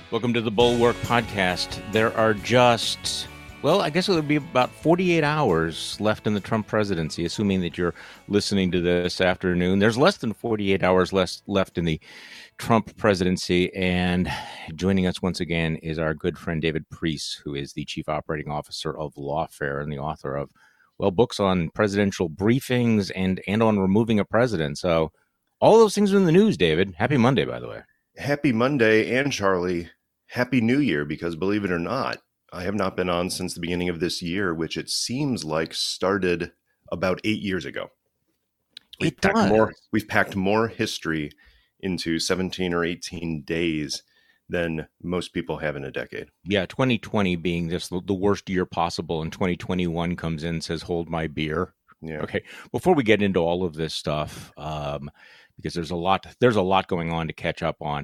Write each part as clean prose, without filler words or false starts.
Welcome to the Bulwark Podcast. There are just, well, I guess it would be about 48 hours left in the Trump presidency, assuming that you're listening to this afternoon. There's less than 48 hours left in the Trump presidency. And joining us once again is our good friend David Priess, who is the Chief Operating Officer of Lawfare and the author of, well, books on presidential briefings and on removing a president. So all those things are in the news, David. Happy Monday, by the way. Happy Monday, and Charlie, Happy New Year, because believe it or not, I have not been on since the beginning of this year, which it seems like started about 8 years ago. We've packed more history into 17 or 18 days than most people have in a decade. Yeah, 2020 being just the worst year possible, and 2021 comes in and says, hold my beer. Yeah. Okay, before we get into all of this stuff, because there's a lot going on to catch up on.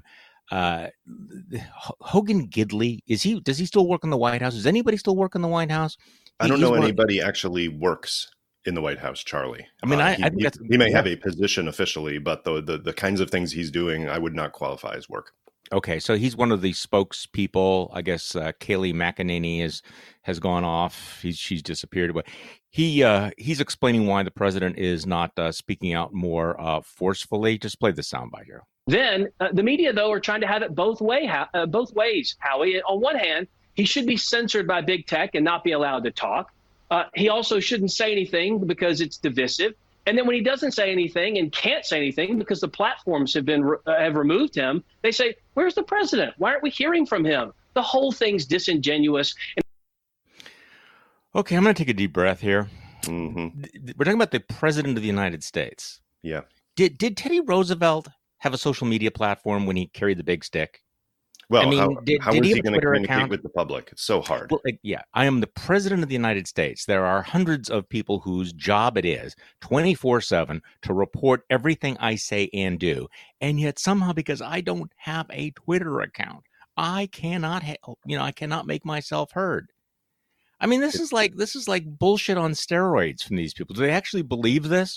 Hogan Gidley, does he still work in the White House? Does anybody still work in the White House? I don't know anybody actually works in the White House, Charlie. I mean, he may have a position officially, but the kinds of things he's doing, I would not qualify as work. Okay, so he's one of the spokespeople. I guess Kayleigh McEnany has gone off. She's disappeared. But he's explaining why the president is not speaking out more forcefully. Just play the soundbite here. Then the media, though, are trying to have it both ways, Howie. On one hand, he should be censored by big tech and not be allowed to talk. He also shouldn't say anything because it's divisive. And then when he doesn't say anything and can't say anything because the platforms have removed him, they say, "Where's the president? Why aren't we hearing from him?" The whole thing's disingenuous. Okay, I'm going to take a deep breath here. Mm-hmm. We're talking about the president of the United States. Yeah. Did Teddy Roosevelt have a social media platform when he carried the big stick? Well, I mean, how is he going to communicate account with the public? It's so hard. Well, yeah, I am the president of the United States. There are hundreds of people whose job it is 24/7 to report everything I say and do. And yet somehow, because I don't have a Twitter account, I cannot make myself heard. I mean, this is like bullshit on steroids from these people. Do they actually believe this?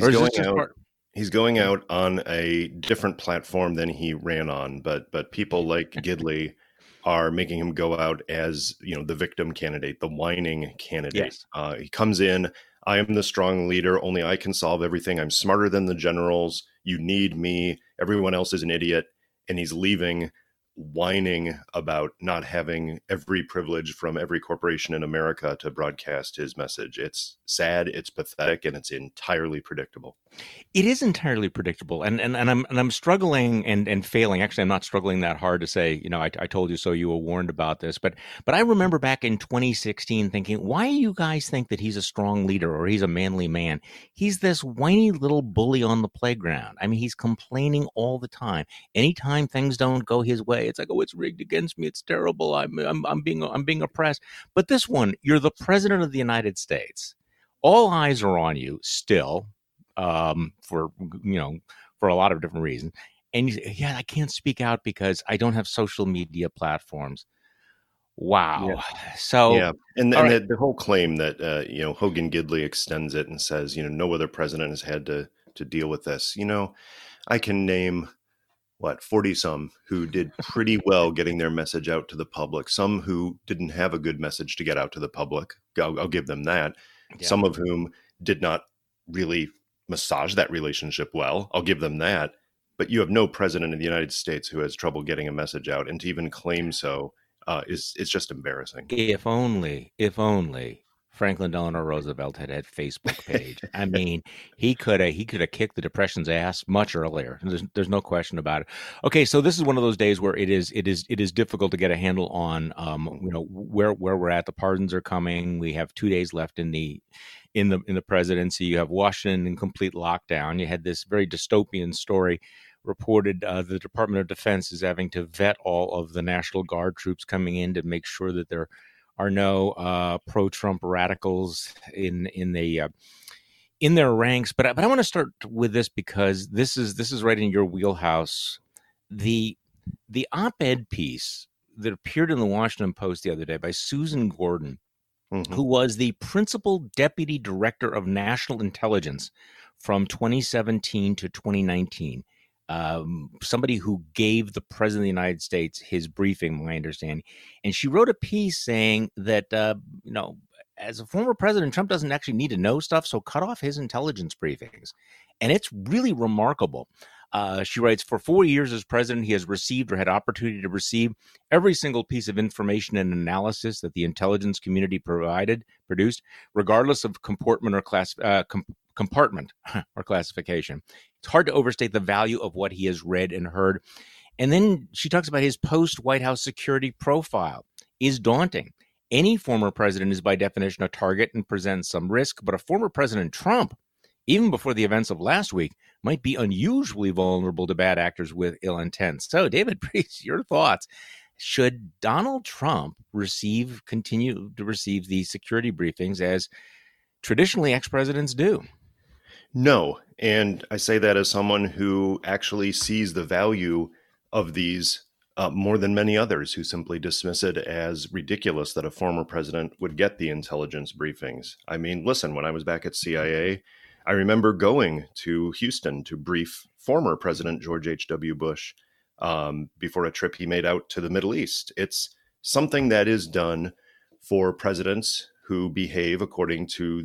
He's going out on a different platform than he ran on, but people like Gidley are making him go out as, the victim candidate, the whining candidate. Yes. He comes in, I am the strong leader, only I can solve everything. I'm smarter than the generals. You need me. Everyone else is an idiot. And he's leaving whining about not having every privilege from every corporation in America to broadcast his message. It's sad, it's pathetic, and it's entirely predictable. It is entirely predictable, and I'm struggling and failing. Actually, I'm not struggling that hard to say, I told you so, you were warned about this. But I remember back in 2016 thinking, why do you guys think that he's a strong leader or he's a manly man? He's this whiny little bully on the playground. I mean, he's complaining all the time. Anytime things don't go his way, it's like, oh, it's rigged against me. It's terrible. I'm being oppressed. But this one, you're the president of the United States. All eyes are on you still. For a lot of different reasons. And you say, I can't speak out because I don't have social media platforms. Wow. Yeah. So, yeah. And the whole claim that, Hogan Gidley extends it and says, no other president has had to deal with this. I can name 40 some who did pretty well getting their message out to the public. Some who didn't have a good message to get out to the public. I'll give them that. Yeah. Some of whom did not really massage that relationship well. I'll give them that. But you have no president of the United States who has trouble getting a message out, and to even claim so it's just embarrassing. If only Franklin Delano Roosevelt had a Facebook page. I mean, he could have kicked the Depression's ass much earlier. There's no question about it. Okay, so this is one of those days where it is difficult to get a handle on where we're at. The pardons are coming. We have 2 days left in the presidency. You have Washington in complete lockdown. You had this very dystopian story reported. The Department of Defense is having to vet all of the National Guard troops coming in to make sure that there are no pro-Trump radicals in their ranks. But I want to start with this because this is right in your wheelhouse. The op-ed piece that appeared in the Washington Post the other day by Susan Gordon, mm-hmm. who was the principal deputy director of national intelligence from 2017 to 2019. somebody who gave the president of the United States his briefing, my understanding. And she wrote a piece saying that, as a former president, Trump doesn't actually need to know stuff, so cut off his intelligence briefings. And it's really remarkable. She writes, for 4 years as president, he has received or had opportunity to receive every single piece of information and analysis that the intelligence community produced, regardless of comportment or compartment or classification. It's hard to overstate the value of what he has read and heard. And then she talks about his post-White House security profile is daunting. Any former president is by definition a target and presents some risk, but a former President Trump, even before the events of last week, might be unusually vulnerable to bad actors with ill intent. So, David Priest, your thoughts. Should Donald Trump continue to receive these security briefings as traditionally ex-presidents do? No. And I say that as someone who actually sees the value of these more than many others who simply dismiss it as ridiculous that a former president would get the intelligence briefings. I mean, listen, when I was back at CIA, I remember going to Houston to brief former President George H.W. Bush before a trip he made out to the Middle East. It's something that is done for presidents who behave according to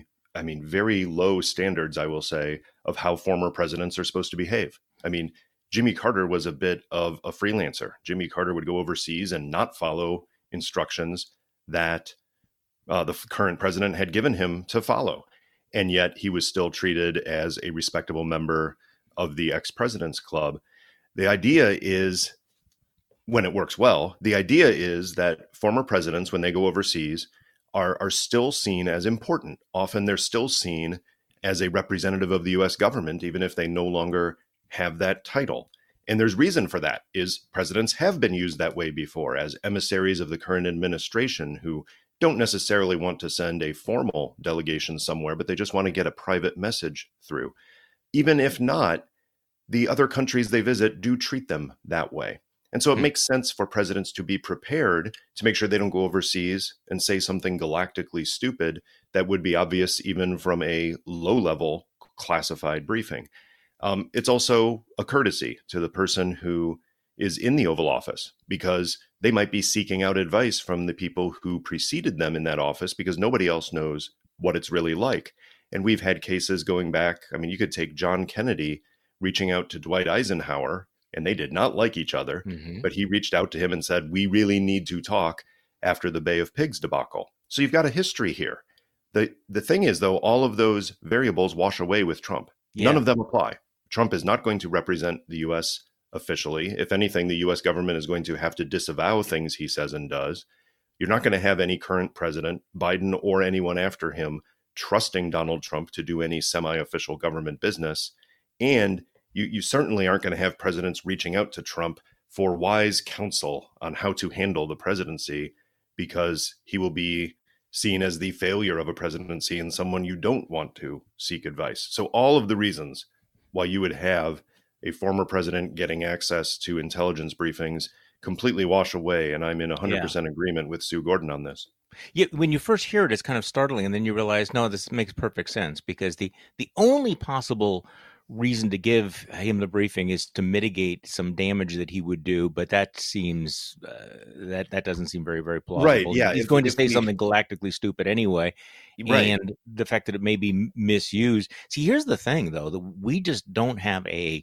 very low standards, I will say, of how former presidents are supposed to behave. I mean, Jimmy Carter was a bit of a freelancer. Jimmy Carter would go overseas and not follow instructions that the current president had given him to follow. And yet he was still treated as a respectable member of the ex-president's club. The idea is, when it works well, the idea is that former presidents, when they go overseas, are still seen as important. Often they're still seen as a representative of the U.S. government, even if they no longer have that title. And there's reason for that, is presidents have been used that way before as emissaries of the current administration who don't necessarily want to send a formal delegation somewhere, but they just want to get a private message through. Even if not, the other countries they visit do treat them that way. And so it makes sense for presidents to be prepared to make sure they don't go overseas and say something galactically stupid that would be obvious even from a low-level classified briefing. It's also a courtesy to the person who is in the Oval Office, because they might be seeking out advice from the people who preceded them in that office, because nobody else knows what it's really like. And we've had cases going back. I mean, you could take John Kennedy reaching out to Dwight Eisenhower, and they did not like each other, but he reached out to him and said, we really need to talk after the Bay of Pigs debacle. So you've got a history here. The thing is, though, all of those variables wash away with Trump. Yeah. None of them apply. Trump is not going to represent the U.S. officially. If anything, the U.S. government is going to have to disavow things he says and does. You're not going to have any current president, Biden or anyone after him, trusting Donald Trump to do any semi-official government business. And you certainly aren't going to have presidents reaching out to Trump for wise counsel on how to handle the presidency, because he will be seen as the failure of a presidency and someone you don't want to seek advice. So all of the reasons why you would have a former president getting access to intelligence briefings completely wash away. And I'm in 100% agreement with Sue Gordon on this. Yeah, when you first hear it, it's kind of startling. And then you realize, no, this makes perfect sense, because the only possible reason to give him the briefing is to mitigate some damage that he would do. But that seems, that doesn't seem very, very plausible. Right, yeah. He's going to say something galactically stupid anyway. Right. And the fact that it may be misused. See, here's the thing, though, that we just don't have a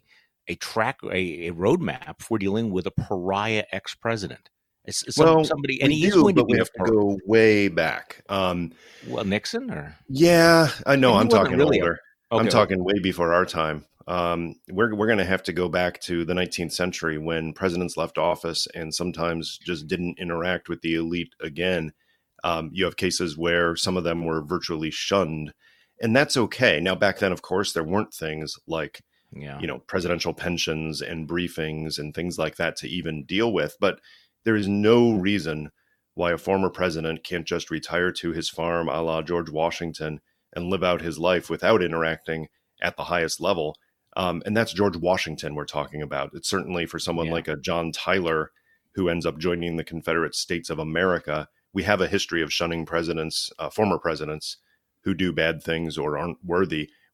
roadmap for dealing with a pariah ex-president. Somebody, and he's going to we have to go way back. Nixon, or I know. I'm talking really older. Okay. I'm talking way before our time. We're going to have to go back to the 19th century when presidents left office and sometimes just didn't interact with the elite again. You have cases where some of them were virtually shunned, and that's okay. Now, back then, of course, there weren't things like presidential pensions and briefings and things like that to even deal with. But there is no reason why a former president can't just retire to his farm a la George Washington and live out his life without interacting at the highest level. And that's George Washington we're talking about. It's certainly for someone like a John Tyler who ends up joining the Confederate States of America. We have a history of shunning presidents, former presidents who do bad things or aren't worthy.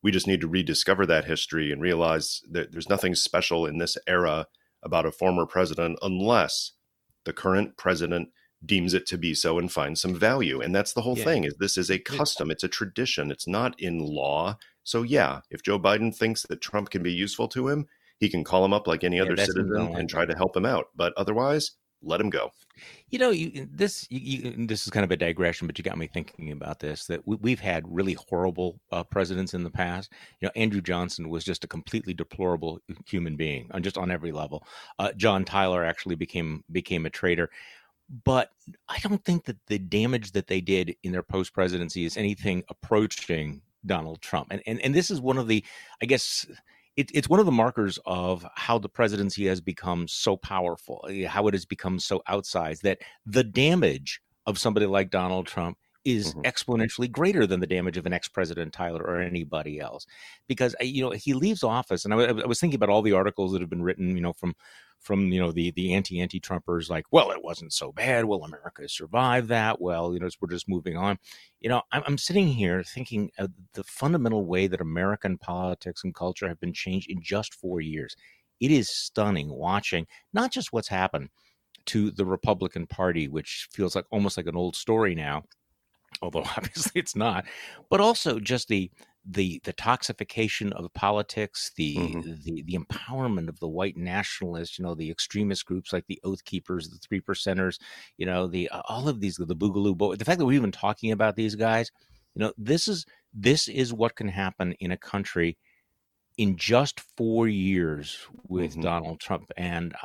We just need to rediscover that history and realize that there's nothing special in this era about a former president unless the current president deems it to be so and finds some value. And that's the whole thing, is this is a custom. It's a tradition. It's not in law. So yeah, if Joe Biden thinks that Trump can be useful to him, he can call him up like any other citizen and try to help him out. But otherwise, let him go. This is kind of a digression, but you got me thinking about this, that we've had really horrible presidents in the past. Andrew Johnson was just a completely deplorable human being on every level. John Tyler actually became a traitor. But I don't think that the damage that they did in their post-presidency is anything approaching Donald Trump. And this is one of the, I guess, it's one of the markers of how the presidency has become so powerful, how it has become so outsized, that the damage of somebody like Donald Trump is exponentially greater than the damage of an ex-president Tyler or anybody else. Because, he leaves office, and I was thinking about all the articles that have been written, from the anti-Trumpers, like, well, it wasn't so bad. Well, America survived that. Well, we're just moving on. I'm sitting here thinking of the fundamental way that American politics and culture have been changed in just 4 years. It is stunning watching not just what's happened to the Republican Party, which feels like almost like an old story now, although obviously it's not, but also just the toxification of politics, the empowerment of the white nationalists, the extremist groups like the Oath Keepers, the Three Percenters, all of these, the Boogaloo Boys. The fact that we're even talking about these guys, this is what can happen in a country in just 4 years with Donald Trump. And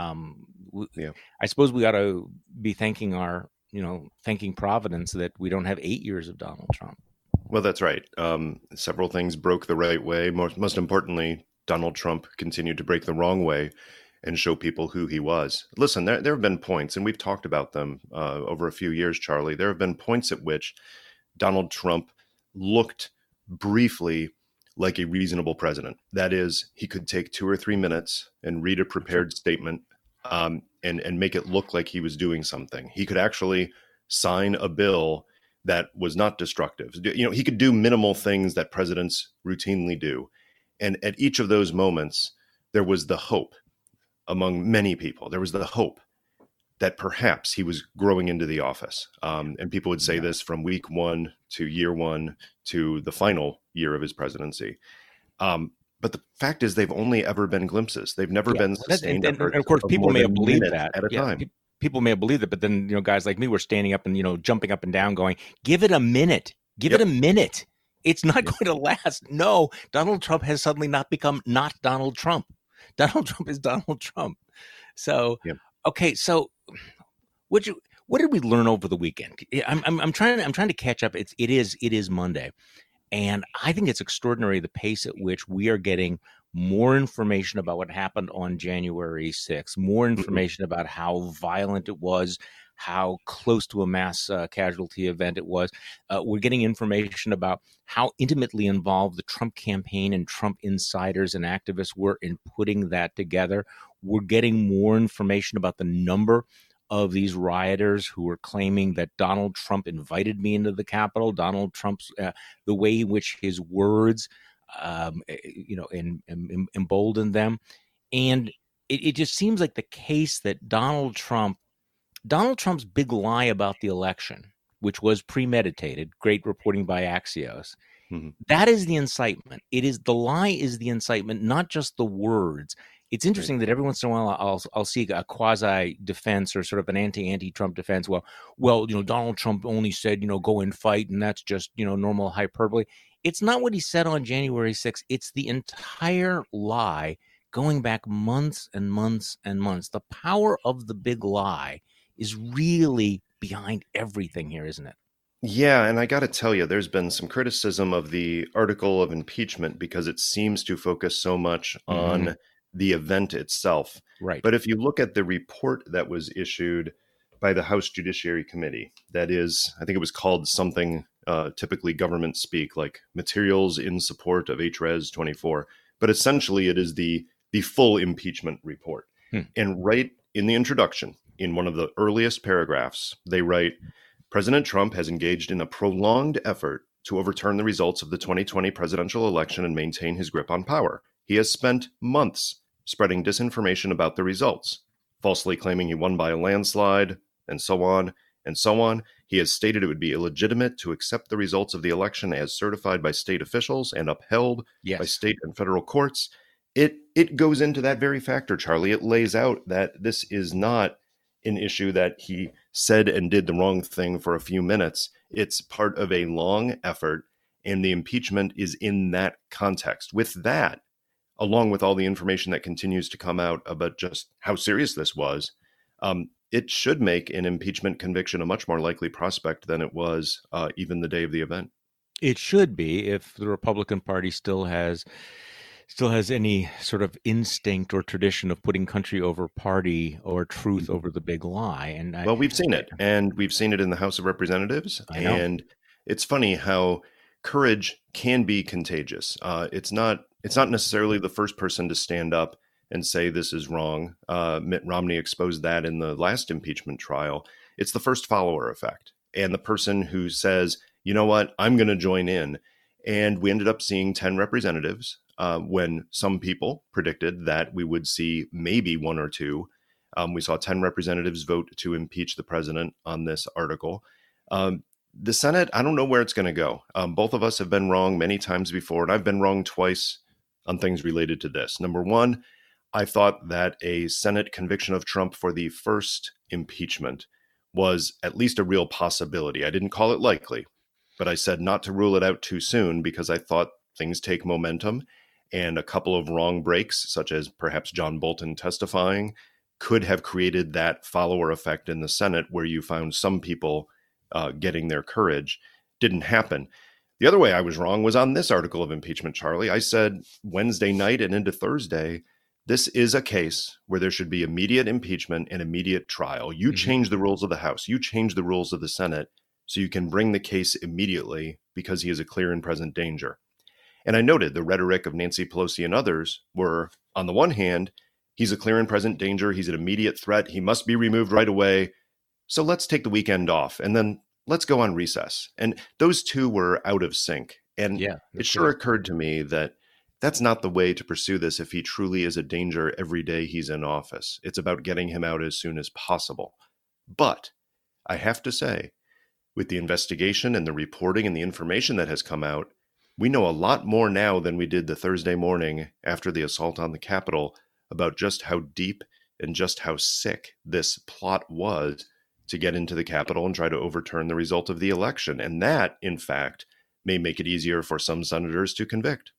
I suppose we ought to be thanking thanking Providence that we don't have 8 years of Donald Trump. Well, that's right. Several things broke the right way. Most importantly, Donald Trump continued to break the wrong way and show people who he was. Listen, there have been points, and we've talked about them over a few years, Charlie. There have been points at which Donald Trump looked briefly like a reasonable president. That is, he could take 2 or 3 minutes and read a prepared statement and make it look like he was doing something. He could actually sign a bill that was not destructive. He could do minimal things that presidents routinely do. And at each of those moments, there was the hope among many people. There was the hope that perhaps he was growing into the office. And people would say this from week 1 to year 1 to the final year of his presidency. But the fact is, they've only ever been glimpses. They've never been sustained. And of course, people may have believed that at a time. People may have believed it, but then, guys like me were standing up and, jumping up and down going, give it a minute. Give it a minute. It's not going to last. No, Donald Trump has suddenly not become not Donald Trump. Donald Trump is Donald Trump. So, okay. So what did we learn over the weekend? I'm trying to catch up. It is Monday. And I think it's extraordinary the pace at which we are getting more information about what happened on January 6th, more information about how violent it was, how close to a mass casualty event it was. We're getting information about how intimately involved the Trump campaign and Trump insiders and activists were in putting that together. We're getting more information about the number of these rioters who were claiming that Donald Trump invited me into the Capitol. Donald Trump's the way in which his words, emboldened them, and it just seems like the case that Donald Trump's big lie about the election, which was premeditated, great reporting by Axios. That is the incitement. The lie is the incitement, not just the words. It's interesting that every once in a while I'll see a quasi defense or sort of an anti-Trump defense. Well, Donald Trump only said, go and fight, and that's just, normal hyperbole. It's not what he said on January 6th. It's the entire lie going back months and months and months. The power of the big lie is really behind everything here, isn't it? Yeah, and I got to tell you, there's been some criticism of the article of impeachment because it seems to focus so much on the event itself. Right. But if you look at the report that was issued by the House Judiciary Committee, that is, I think it was called something typically government speak, like Materials in Support of HRES 24. But essentially, it is the full impeachment report. And right in the introduction, in one of the earliest paragraphs, they write, President Trump has engaged in a prolonged effort to overturn the results of the 2020 presidential election and maintain his grip on power. He has spent months spreading disinformation about the results, falsely claiming he won by a landslide, and so on and so on. He has stated it would be illegitimate to accept the results of the election as certified by state officials and upheld by state and federal courts. It goes into that very factor, Charlie. It lays out that this is not an issue that he said and did the wrong thing for a few minutes. It's part of a long effort, and the impeachment is in that context. With that, along with all the information that continues to come out about just how serious this was, it should make an impeachment conviction a much more likely prospect than it was even the day of the event. It should be, if the Republican Party still has any sort of instinct or tradition of putting country over party or truth over the big lie. And well, we've seen it, and we've seen it in the House of Representatives. And it's funny how courage can be contagious. It's not necessarily the first person to stand up and say this is wrong. Mitt Romney exposed that in the last impeachment trial. It's the first follower effect, and the person who says, you know what, I'm going to join in. And we ended up seeing 10 representatives when some people predicted that we would see maybe one or two. We saw 10 representatives vote to impeach the president on this article. The Senate, I don't know where it's going to go. Both of us have been wrong many times before, and I've been wrong twice on things related to this. Number one, I thought that a Senate conviction of Trump for the first impeachment was at least a real possibility. I didn't call it likely, but I said not to rule it out too soon because I thought things take momentum, and a couple of wrong breaks, such as perhaps John Bolton testifying, could have created that follower effect in the Senate where you found some people getting their courage. Didn't happen. The other way I was wrong was on this article of impeachment, Charlie. I said Wednesday night and into Thursday, this is a case where there should be immediate impeachment and immediate trial. You change the rules of the House. You change the rules of the Senate so you can bring the case immediately because he is a clear and present danger. And I noted the rhetoric of Nancy Pelosi and others were, on the one hand, he's a clear and present danger. He's an immediate threat. He must be removed right away. So let's take the weekend off and then let's go on recess. And those two were out of sync. And it sure occurred to me that that's not the way to pursue this if he truly is a danger every day he's in office. It's about getting him out as soon as possible. But I have to say, with the investigation and the reporting and the information that has come out, we know a lot more now than we did the Thursday morning after the assault on the Capitol about just how deep and just how sick this plot was to get into the Capitol and try to overturn the result of the election. And that, in fact, may make it easier for some senators to convict.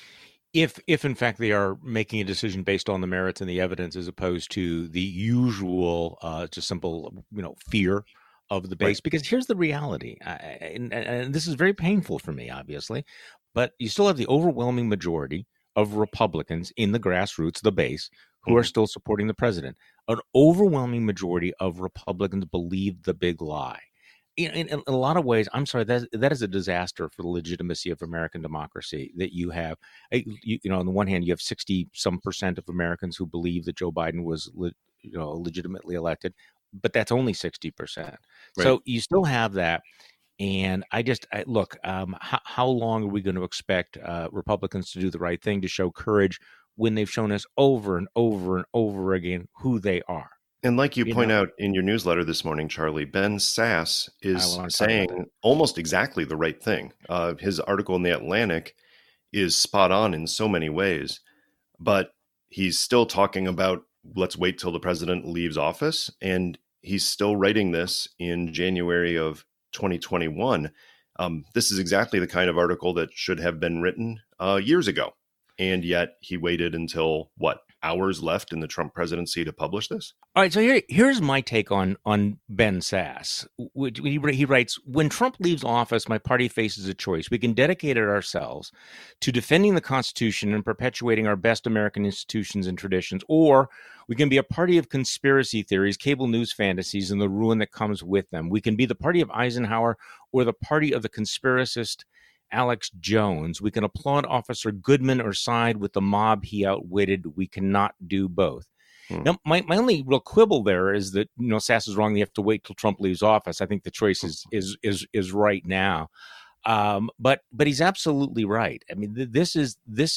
If in fact they are making a decision based on the merits and the evidence as opposed to the usual just simple, fear of the base, because here's the reality, and this is very painful for me, obviously, but you still have the overwhelming majority of Republicans in the grassroots, the base, who are still supporting the president. An overwhelming majority of Republicans believe the big lie. In a lot of ways, I'm sorry, that is a disaster for the legitimacy of American democracy, that you have, on the one hand, you have 60% of Americans who believe that Joe Biden was legitimately elected, but that's only 60%. Right. So you still have that. And look, how long are we going to expect Republicans to do the right thing, to show courage when they've shown us over and over and over again who they are? And like you point out in your newsletter this morning, Charlie, Ben Sasse is saying almost exactly the right thing. His article in The Atlantic is spot on in so many ways, but he's still talking about let's wait till the president leaves office. And he's still writing this in January of 2021. This is exactly the kind of article that should have been written years ago. And yet he waited until hours left in the Trump presidency to publish this? All right, so here's my take on Ben Sasse. He writes, when Trump leaves office, my party faces a choice. We can dedicate it ourselves to defending the Constitution and perpetuating our best American institutions and traditions, or we can be a party of conspiracy theories, cable news fantasies, and the ruin that comes with them. We can be the party of Eisenhower or the party of the conspiracist Alex Jones. We can applaud Officer Goodman or side with the mob he outwitted. We cannot do both. Now, my only real quibble there is that, Sasse is wrong. You have to wait till Trump leaves office. I think the choice is right now. But he's absolutely right. I mean, this is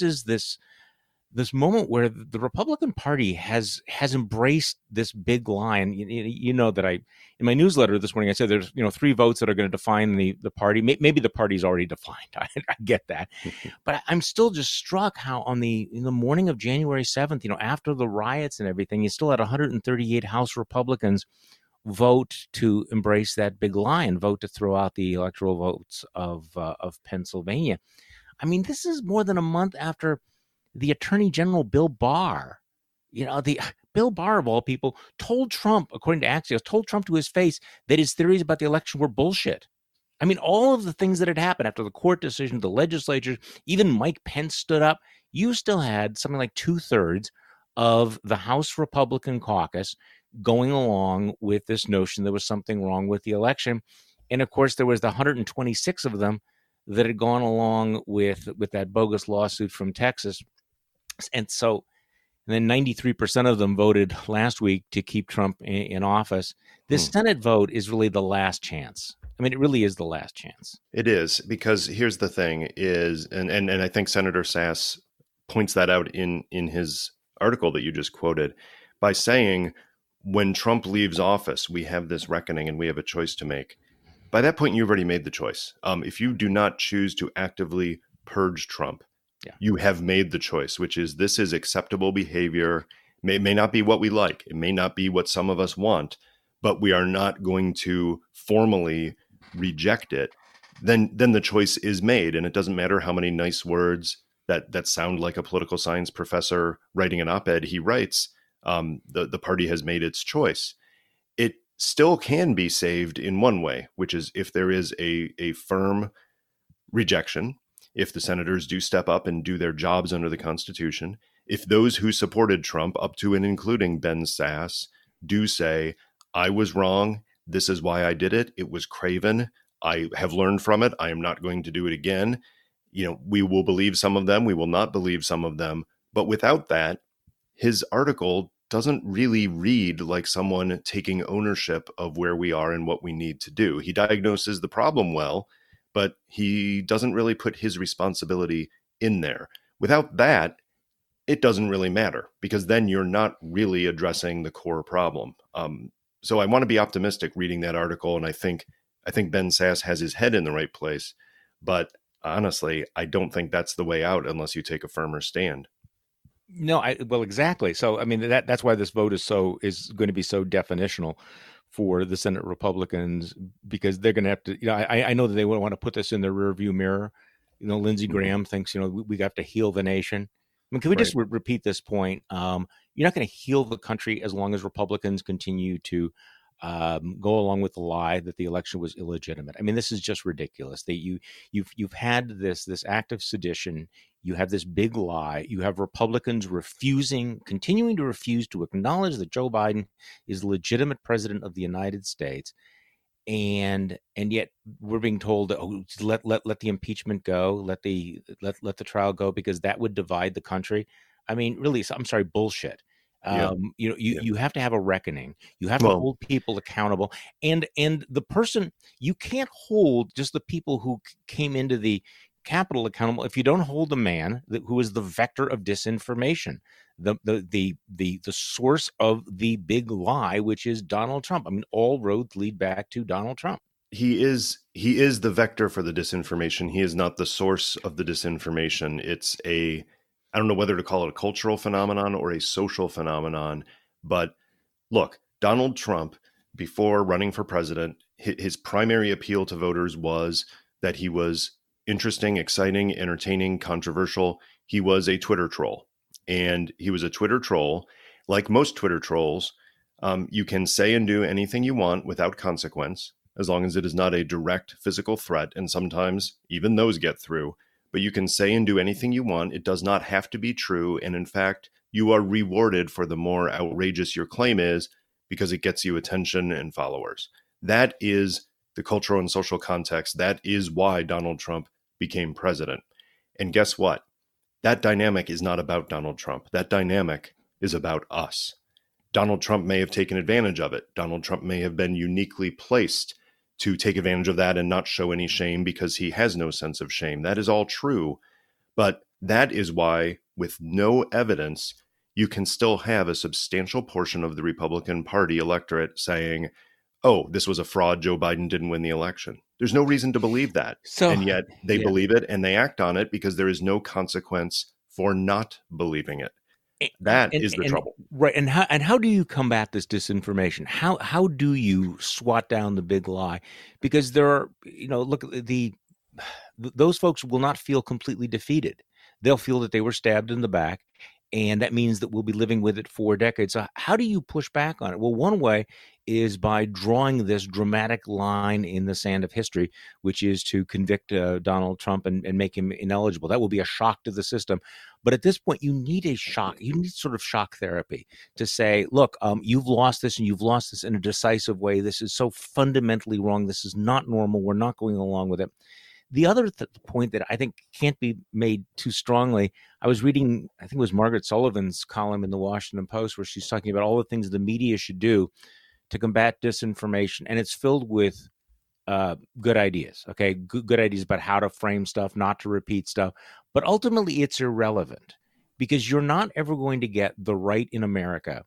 this moment where the Republican Party has embraced this big line. You know that I, in my newsletter this morning, I said there's 3 votes that are going to define the party. Maybe the party's already defined. I get that, but I'm still just struck how in the morning of January 7th, after the riots and everything, you still had 138 House Republicans vote to embrace that big line, vote to throw out the electoral votes of Pennsylvania. I mean, this is more than a month after the Attorney General Bill Barr, the Bill Barr of all people, told Trump, according to Axios, told Trump to his face that his theories about the election were bullshit. I mean, all of the things that had happened after the court decision, the legislature, even Mike Pence stood up. You still had something like 2/3 of the House Republican caucus going along with this notion there was something wrong with the election. And of course, there was the 126 of them that had gone along with that bogus lawsuit from Texas. And then 93% of them voted last week to keep Trump in office. This Senate vote is really the last chance. I mean, it really is the last chance. It is, because here's the thing is, and I think Senator Sass points that out in his article that you just quoted, by saying, when Trump leaves office, we have this reckoning and we have a choice to make. By that point, you've already made the choice. If you do not choose to actively purge Trump, you have made the choice, which is this is acceptable behavior. May not be what we like. It may not be what some of us want, but we are not going to formally reject it. Then the choice is made, and it doesn't matter how many nice words that sound like a political science professor writing an op-ed he writes. The party has made its choice. It still can be saved in one way, which is if there is a firm rejection, if the senators do step up and do their jobs under the Constitution, if those who supported Trump, up to and including Ben Sasse, do say, I was wrong, this is why I did it, it was craven, I have learned from it, I am not going to do it again. We will believe some of them, we will not believe some of them. But without that, his article doesn't really read like someone taking ownership of where we are and what we need to do. He diagnoses the problem well, but he doesn't really put his responsibility in there. Without that, it doesn't really matter, because then you're not really addressing the core problem. So I want to be optimistic reading that article, and I think Ben Sasse has his head in the right place. But honestly, I don't think that's the way out unless you take a firmer stand. No, well, exactly. So, I mean, that's why this vote is going to be so definitional for the Senate Republicans, because they're going to have to, I know that they want to put this in their rearview mirror. Lindsey Graham thinks, we have to heal the nation. I mean, can we just repeat this point? You're not going to heal the country as long as Republicans continue to go along with the lie that the election was illegitimate. I mean, this is just ridiculous. That you've had this act of sedition. You have this big lie. You have Republicans continuing to refuse to acknowledge that Joe Biden is the legitimate president of the United States, and yet we're being told, let the impeachment go, let the trial go, because that would divide the country. I mean, really, I'm sorry, bullshit. You have to have a reckoning. You have to hold people accountable, and the person, you can't hold just the people who came into the Capitol accountable if you don't hold the man who is the vector of disinformation, the source of the big lie, which is Donald Trump. I mean, all roads lead back to Donald Trump. He is the vector for the disinformation. He is not the source of the disinformation. It's I don't know whether to call it a cultural phenomenon or a social phenomenon, but look, Donald Trump, before running for president, his primary appeal to voters was that he was interesting, exciting, entertaining, controversial. He was a Twitter troll, and he was a Twitter troll. Like most Twitter trolls, you can say and do anything you want without consequence, as long as it is not a direct physical threat, and sometimes even those get through. But you can say and do anything you want. It does not have to be true. And in fact, you are rewarded for the more outrageous your claim is, because it gets you attention and followers. That is the cultural and social context. That is why Donald Trump became president. And guess what? That dynamic is not about Donald Trump. That dynamic is about us. Donald Trump may have taken advantage of it. Donald Trump may have been uniquely placed to take advantage of that and not show any shame because he has no sense of shame. That is all true. But that is why, with no evidence, you can still have a substantial portion of the Republican Party electorate saying, oh, this was a fraud. Joe Biden didn't win the election. There's no reason to believe that. And yet they believe it and they act on it because there is no consequence for not believing it. That is the trouble. Right. And how do you combat this disinformation? How do you swat down the big lie? Because there are, look, those folks will not feel completely defeated. They'll feel that they were stabbed in the back, and that means that we'll be living with it for decades. So how do you push back on it? Well, one way is by drawing this dramatic line in the sand of history, which is to convict Donald Trump and make him ineligible. That will be a shock to the system. But at this point, you need a shock. You need sort of shock therapy to say, look, you've lost this, and you've lost this in a decisive way. This is so fundamentally wrong. This is not normal. We're not going along with it. The other point that I think can't be made too strongly, I was reading, I think it was Margaret Sullivan's column in the Washington Post, where she's talking about all the things the media should do to combat disinformation. And it's filled with good ideas, okay? Good ideas about how to frame stuff, not to repeat stuff. But ultimately, it's irrelevant because you're not ever going to get the right in America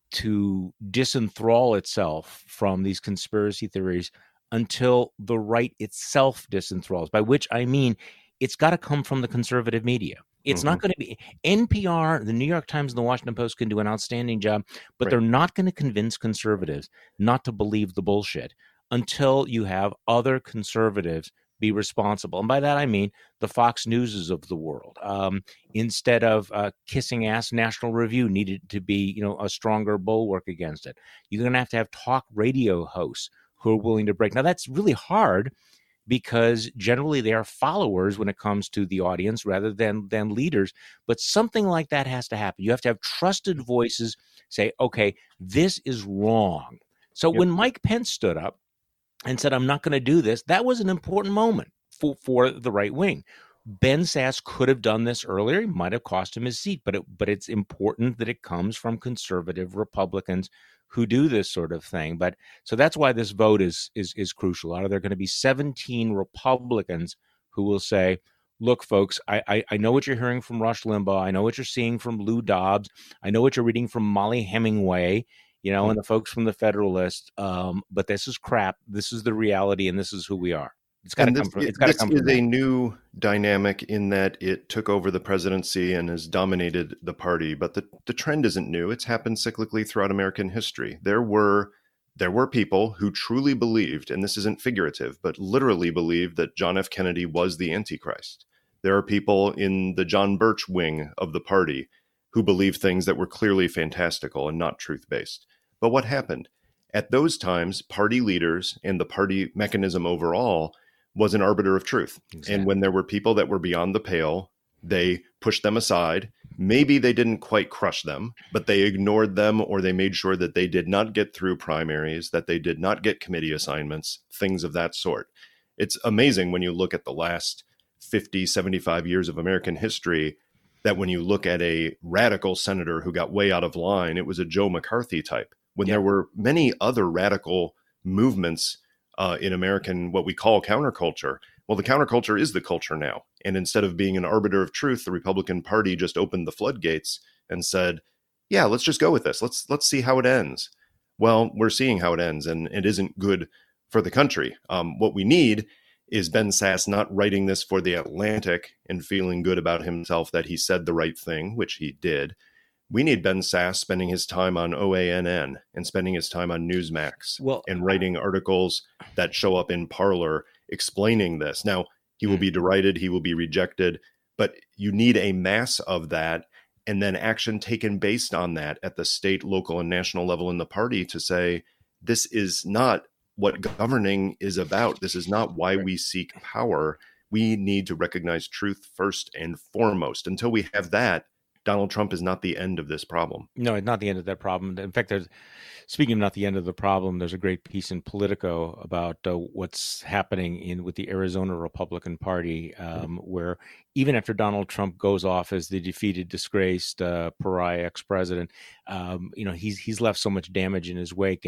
to disenthrall itself from these conspiracy theories until the right itself disenthralls, by which I mean it's got to come from the conservative media. It's not going to be NPR, the New York Times, and the Washington Post can do an outstanding job, but they're not going to convince conservatives not to believe the bullshit until you have other conservatives be responsible. And by that, I mean the Fox Newses of the world. Instead of kissing ass, National Review needed to be, a stronger bulwark against it. You're going to have talk radio hosts who are willing to break. Now, that's really hard because generally they are followers when it comes to the audience rather than leaders. But something like that has to happen. You have to have trusted voices say, okay, this is wrong. So when Mike Pence stood up and said, I'm not going to do this, that was an important moment for the right wing. Ben Sasse could have done this earlier. It might have cost him his seat, but it's important that it comes from conservative Republicans who do this sort of thing. But so that's why this vote is crucial. Are there going to be 17 Republicans who will say, look, folks, I know what you're hearing from Rush Limbaugh. I know what you're seeing from Lou Dobbs. I know what you're reading from Molly Hemingway, and the folks from the Federalist. But this is crap. This is the reality, and this is who we are. It's got to come from. It's got to come from. This is a new dynamic in that it took over the presidency and has dominated the party. But the trend isn't new. It's happened cyclically throughout American history. There were people who truly believed, and this isn't figurative, but literally believed that John F. Kennedy was the Antichrist. There are people in the John Birch wing of the party who believed things that were clearly fantastical and not truth-based. But what happened? At those times, party leaders and the party mechanism overall was an arbiter of truth. Exactly. And when there were people that were beyond the pale, they pushed them aside. Maybe they didn't quite crush them, but they ignored them, or they made sure that they did not get through primaries, that they did not get committee assignments, things of that sort. It's amazing when you look at the last 50, 75 years of American history, that when you look at a radical senator who got way out of line, it was a Joe McCarthy type. When there were many other radical movements in American, what we call counterculture. Well, the counterculture is the culture now. And instead of being an arbiter of truth, the Republican Party just opened the floodgates and said, yeah, let's just go with this. Let's see how it ends. Well, we're seeing how it ends, and it isn't good for the country. What we need is Ben Sasse not writing this for The Atlantic and feeling good about himself that he said the right thing, which he did. We need Ben Sasse spending his time on OANN and spending his time on Newsmax and writing articles that show up in Parler explaining this. Now, he will be derided, he will be rejected, but you need a mass of that and then action taken based on that at the state, local, and national level in the party to say, this is not what governing is about. This is not why we seek power. We need to recognize truth first and foremost. Until we have that, Donald Trump is not the end of this problem. No, it's not the end of that problem. In fact, speaking of not the end of the problem, there's a great piece in Politico about what's happening with the Arizona Republican Party, where even after Donald Trump goes off as the defeated, disgraced pariah ex-president, he's left so much damage in his wake. And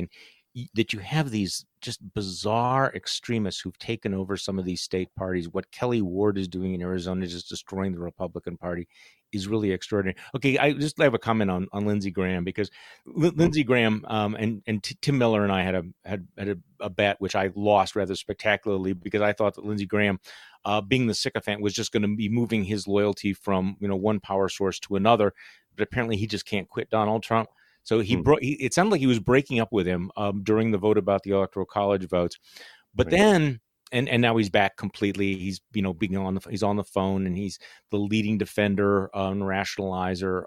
that you have these just bizarre extremists who've taken over some of these state parties. What Kelly Ward is doing in Arizona, just destroying the Republican Party, is really extraordinary. Okay, I just have a comment on Lindsey Graham, because Lindsey Graham and Tim Miller and I had a bet which I lost rather spectacularly, because I thought that Lindsey Graham, being the sycophant, was just going to be moving his loyalty from one power source to another, but apparently he just can't quit Donald Trump. So it sounded like he was breaking up with him during the vote about the Electoral College votes, but then and now he's back completely. He's he's on the phone, and he's the leading defender and rationalizer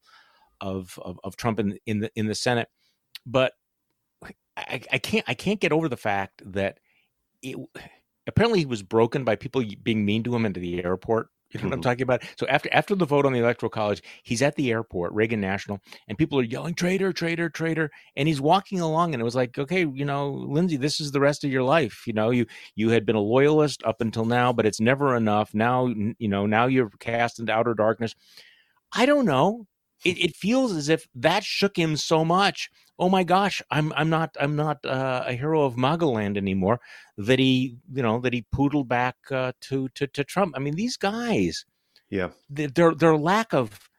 of Trump in the Senate. But I can't get over the fact that apparently he was broken by people being mean to him into the airport. You know what I'm talking about? So after the vote on the Electoral College, he's at the airport, Reagan National, and people are yelling, "Traitor, traitor, traitor." And he's walking along, and it was like, okay, Lindsey, this is the rest of your life. You had been a loyalist up until now, but it's never enough. Now, now you're cast into outer darkness. I don't know. It feels as if that shook him so much. Oh my gosh, I'm not a hero of MAGA-land anymore. That he poodled back to Trump. I mean, these guys, yeah, their lack of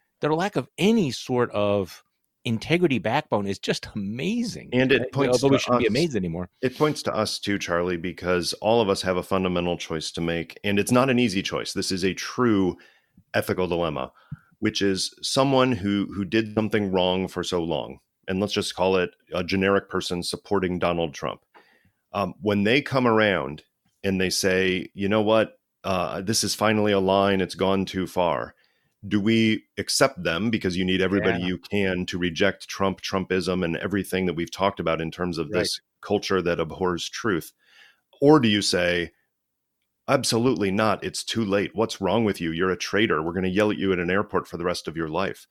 any sort of integrity backbone is just amazing. And it points although we shouldn't be amazed anymore. It points to us too, Charlie, because all of us have a fundamental choice to make, and it's not an easy choice. This is a true ethical dilemma, which is someone who did something wrong for so long, and let's just call it a generic person supporting Donald Trump. When they come around and they say, you know what, this is finally a line, it's gone too far. Do we accept them because you need everybody you can to reject Trump, Trumpism, and everything that we've talked about in terms of this culture that abhors truth? Or do you say, absolutely not, it's too late. What's wrong with you? You're a traitor. We're going to yell at you at an airport for the rest of your life.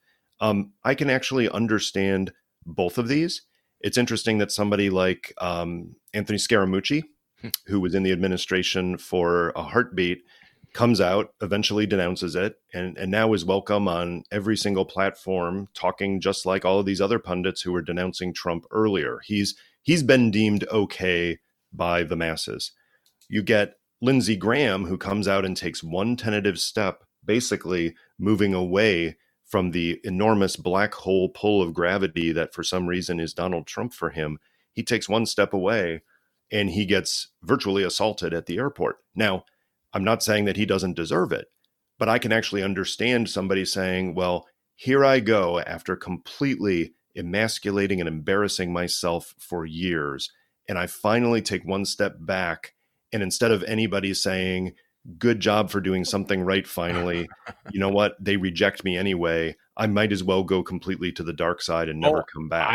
I can actually understand both of these. It's interesting that somebody like Anthony Scaramucci, who was in the administration for a heartbeat, comes out, eventually denounces it, and now is welcome on every single platform, talking just like all of these other pundits who were denouncing Trump earlier. He's been deemed okay by the masses. You get Lindsey Graham, who comes out and takes one tentative step, basically moving away from the enormous black hole pull of gravity that for some reason is Donald Trump for him. He takes one step away and he gets virtually assaulted at the airport. Now, I'm not saying that he doesn't deserve it, but I can actually understand somebody saying, well, here I go after completely emasculating and embarrassing myself for years, and I finally take one step back. And instead of anybody saying, good job for doing something right, finally, you know what? They reject me anyway. I might as well go completely to the dark side and never come back.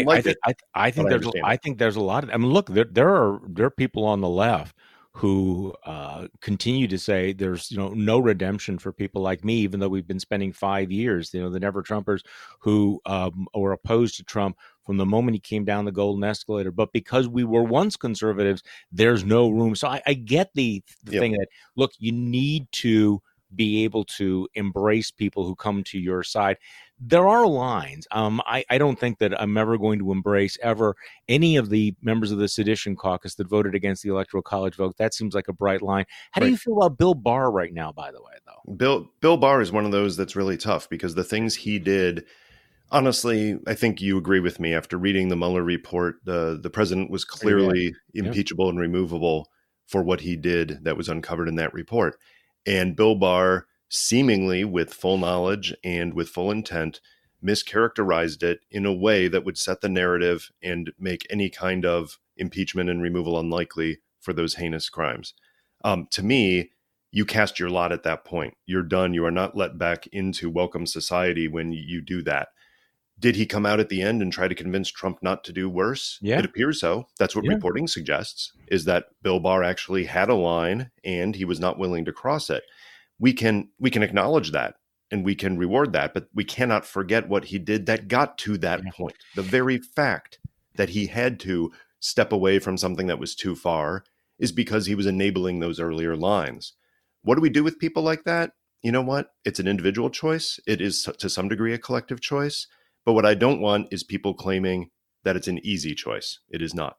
I think there's a lot of, I mean, look, there are people on the left who continue to say there's no redemption for people like me, even though we've been spending 5 years, the Never Trumpers who were opposed to Trump from the moment he came down the golden escalator. But because we were once conservatives, there's no room. So I get the thing that, look, you need to be able to embrace people who come to your side. There are lines. I don't think that I'm ever going to embrace ever any of the members of the Sedition Caucus that voted against the Electoral College vote. That seems like a bright line. How do you feel about Bill Barr right now, by the way, though? Bill Barr is one of those that's really tough because the things he did, honestly, I think you agree with me. After reading the Mueller report, the president was clearly impeachable and removable for what he did that was uncovered in that report. And Bill Barr, seemingly with full knowledge and with full intent, mischaracterized it in a way that would set the narrative and make any kind of impeachment and removal unlikely for those heinous crimes. To me, you cast your lot at that point. You're done. You are not let back into welcome society when you do that. Did he come out at the end and try to convince Trump not to do worse? Yeah. It appears so. That's what reporting suggests, is that Bill Barr actually had a line and he was not willing to cross it. We can acknowledge that and we can reward that, but we cannot forget what he did that got to that point. The very fact that he had to step away from something that was too far is because he was enabling those earlier lines. What do we do with people like that? You know what? It's an individual choice. It is to some degree a collective choice. But what I don't want is people claiming that it's an easy choice. It is not.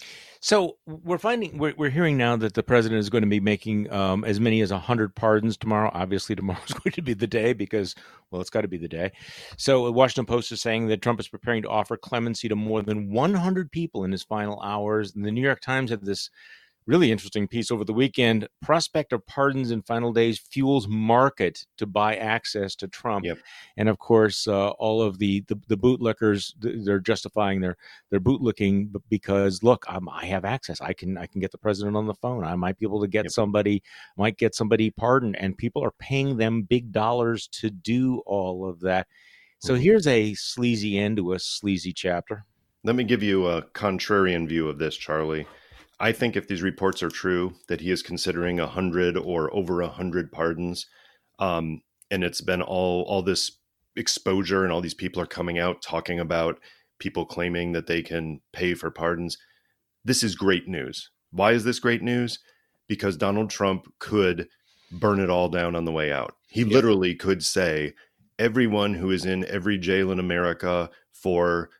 So we're hearing now that the president is going to be making as many as 100 pardons tomorrow. Obviously, tomorrow is going to be the day because, well, it's got to be the day. So the Washington Post is saying that Trump is preparing to offer clemency to more than 100 people in his final hours. And the New York Times had this really interesting piece over the weekend. Prospect of pardons in final days fuels market to buy access to Trump. Yep. And of course, all of the bootlickers, they're justifying their bootlicking because, look, I have access. I can get the president on the phone. I might be able to get somebody pardoned, and people are paying them big dollars to do all of that. So here's a sleazy end to a sleazy chapter. Let me give you a contrarian view of this, Charlie. I think if these reports are true, that he is considering 100 or over 100 pardons, and it's been all this exposure and all these people are coming out talking about people claiming that they can pay for pardons. This is great news. Why is this great news? Because Donald Trump could burn it all down on the way out. He literally could say everyone who is in every jail in America for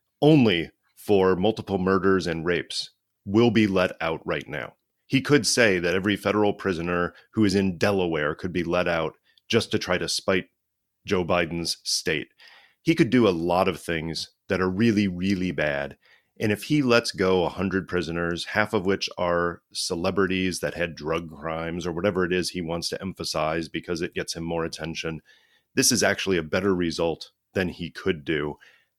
multiple murders and rapes will be let out right now. He could say that every federal prisoner who is in Delaware could be let out just to try to spite Joe Biden's state. He could do a lot of things that are really, really bad. And if he lets go 100 prisoners, half of which are celebrities that had drug crimes or whatever it is he wants to emphasize because it gets him more attention, this is actually a better result than he could do.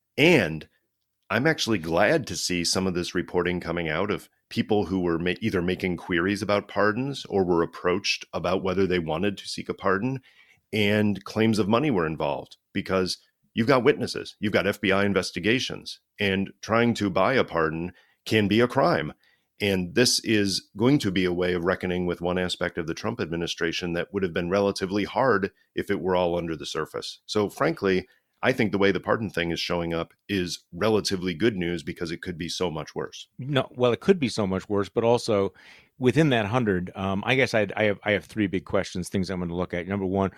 And I'm actually glad to see some of this reporting coming out of people who were either making queries about pardons or were approached about whether they wanted to seek a pardon, and claims of money were involved because you've got witnesses, you've got FBI investigations, and trying to buy a pardon can be a crime. And this is going to be a way of reckoning with one aspect of the Trump administration that would have been relatively hard if it were all under the surface. So frankly, I think the way the pardon thing is showing up is relatively good news because it could be so much worse. No, well, it could be so much worse, but also within that 100, I guess I have three big questions, things I'm going to look at. Number one,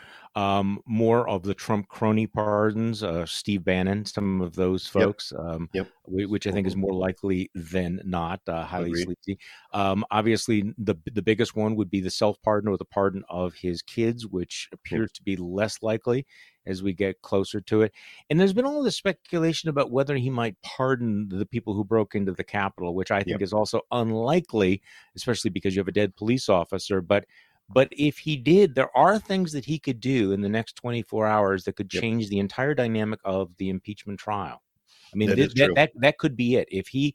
more of the Trump crony pardons, Steve Bannon, some of those folks, which I think is more likely than not, highly sleazy. Obviously, the biggest one would be the self-pardon or the pardon of his kids, which appears to be less likely as we get closer to it. And there's been all this speculation about whether he might pardon the people who broke into the Capitol, which I think is also unlikely, especially because you have a dead police officer. But if he did, there are things that he could do in the next 24 hours that could change the entire dynamic of the impeachment trial. I mean, that could be it.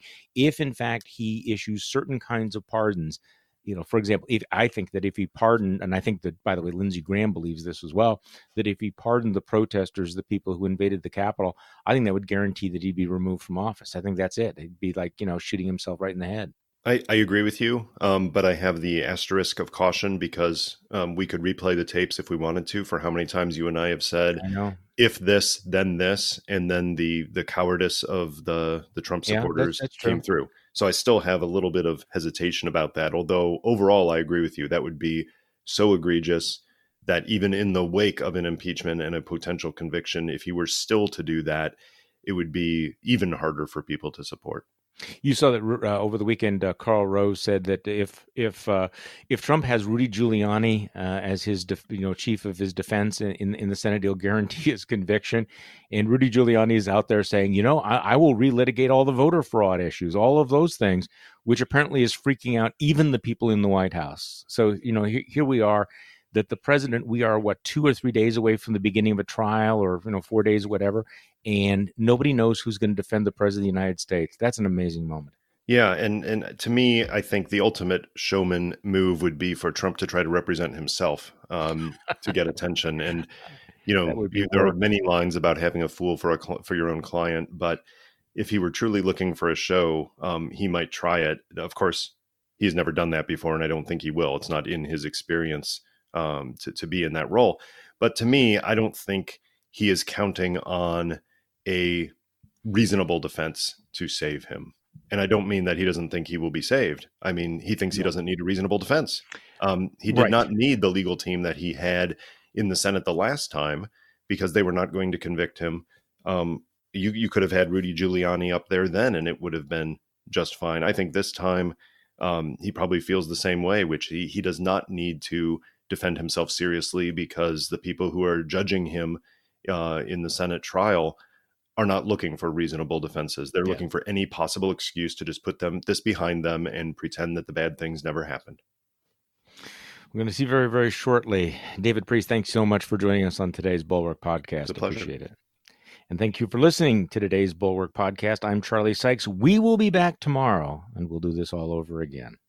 If in fact he issues certain kinds of pardons, for example, I think that if he pardoned, and I think that, by the way, Lindsey Graham believes this as well, that if he pardoned the protesters, the people who invaded the Capitol, I think that would guarantee that he'd be removed from office. I think that's it. It'd be like, shooting himself right in the head. I agree with you, but I have the asterisk of caution because we could replay the tapes if we wanted to for how many times you and I have said, if this, then this, and then the cowardice of the Trump supporters came through. So I still have a little bit of hesitation about that, although overall I agree with you. That would be so egregious that even in the wake of an impeachment and a potential conviction, if he were still to do that, it would be even harder for people to support. You saw that over the weekend. Karl Rove said that if Trump has Rudy Giuliani as his chief of his defense in the Senate, he'll guarantee his conviction. And Rudy Giuliani is out there saying, I will relitigate all the voter fraud issues, all of those things, which apparently is freaking out even the people in the White House. So here we are. That the president, we are 2 or 3 days away from the beginning of a trial, or 4 days, whatever, and nobody knows who's going to defend the president of the United States. That's an amazing moment. Yeah, and to me, I think the ultimate showman move would be for Trump to try to represent himself to get attention. And there are many lines about having a fool for your own client, but if he were truly looking for a show, he might try it. Of course, he's never done that before, and I don't think he will. It's not in his experience to be in that role. But to me, I don't think he is counting on a reasonable defense to save him. And I don't mean that he doesn't think he will be saved. I mean, he thinks he doesn't need a reasonable defense. He did not need the legal team that he had in the Senate the last time because they were not going to convict him. you could have had Rudy Giuliani up there then, and it would have been just fine. I think this time he probably feels the same way, which he does not need to defend himself seriously, because the people who are judging him in the Senate trial are not looking for reasonable defenses. They're looking for any possible excuse to just put this behind them and pretend that the bad things never happened. We're going to see very, very shortly. David Priest, thanks so much for joining us on today's Bulwark Podcast. It's a pleasure. Appreciate it. And thank you for listening to today's Bulwark Podcast. I'm Charlie Sykes. We will be back tomorrow, and we'll do this all over again.